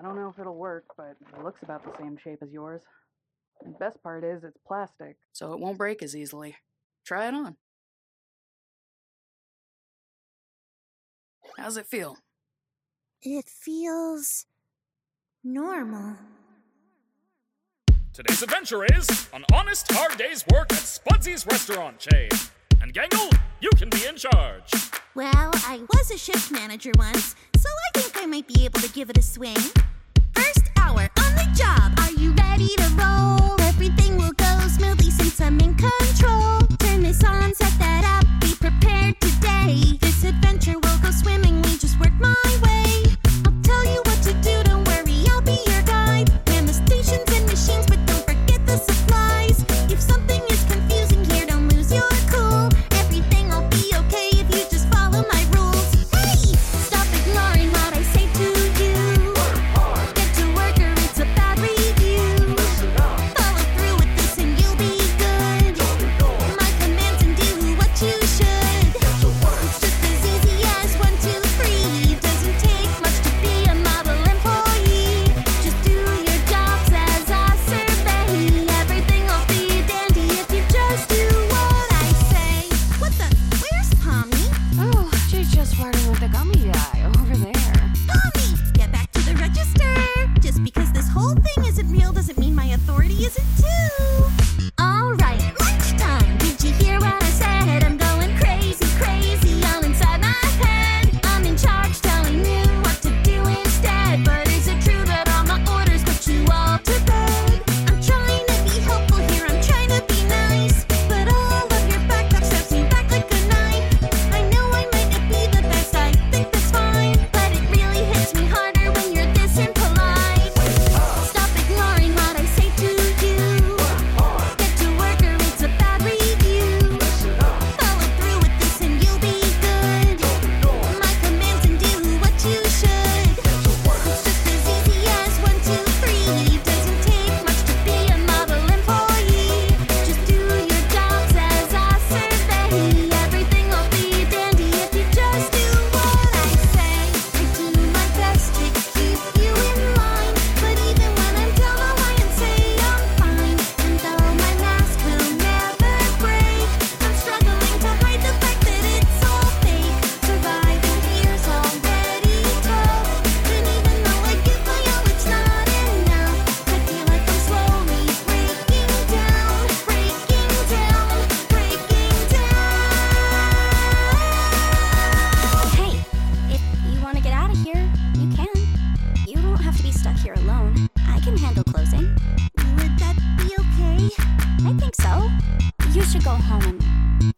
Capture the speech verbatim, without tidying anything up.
I don't know if it'll work, but it looks about the same shape as yours. The best part is it's plastic, so it won't break as easily. Try it on. How's it feel? It feels normal. Today's adventure is an honest, hard day's work at Spudsy's restaurant chain. And Gangle, you can be in charge. Well, I was a shift manager once, so I think I might be able to give it a swing. First hour on the job. Are you ready to roll? Everything will go smoothly since I'm in control. Turn this on, set that up, be prepared today. This adventure will go swimmingly, just work my way. I'll tell you what to do, don't worry, I'll be your guide. Man the stations and machines, but don't forget the supplies. If something is confusing here, don't lose your cool. Everything will be okay if you just follow my rules. Hey! Stop ignoring what I say to you. Get to work or it's a bad review. Follow through with this and you'll be good. My commands and do what you should. It's just as easy as one, two, three. Doesn't take much to be a model employee. Just do your jobs as a survey. Everything will be dandy if you just do what I say. What the? Where's Pommy? Oh, she's just flirting with the gummy guy over there. Pommy! Get back to the register! Just because this whole thing isn't real doesn't mean my authority isn't too. Alright, lunchtime! Did you hear what I said? I'm going crazy, crazy, all inside my head. I'm in charge telling you what to do instead. But is it true that all my orders put you all to bed? I'm trying to be helpful here, I'm trying to be nice. But all of your backtalk stabs me back like a knife. I know I might not be the best, I think that's fine. But it really hits me harder when you're this impolite. Stop ignoring what I say to you. Get to work or it's a bad review. Follow through with this and you'll be good. My commands and do what you should. It's just as easy as one, two, three. Doesn't take much to be a model employee. Just do your jobs as a survey. Everything will be dandy if you just do what I say. I do my best to keep you in line, but even when I'm down, I'll lie and say I'm fine. And though my mask will never break, I'm struggling to hide the fact that it's all fake. Surviving here's already tough, and even though I give my all, it's not enough. I feel like I'm slowly breaking down, breaking down, breaking down. Hey, if you want to get out of here, you can. You don't have to be stuck here alone. I can handle closing. Would that be okay? I think so. You should go home and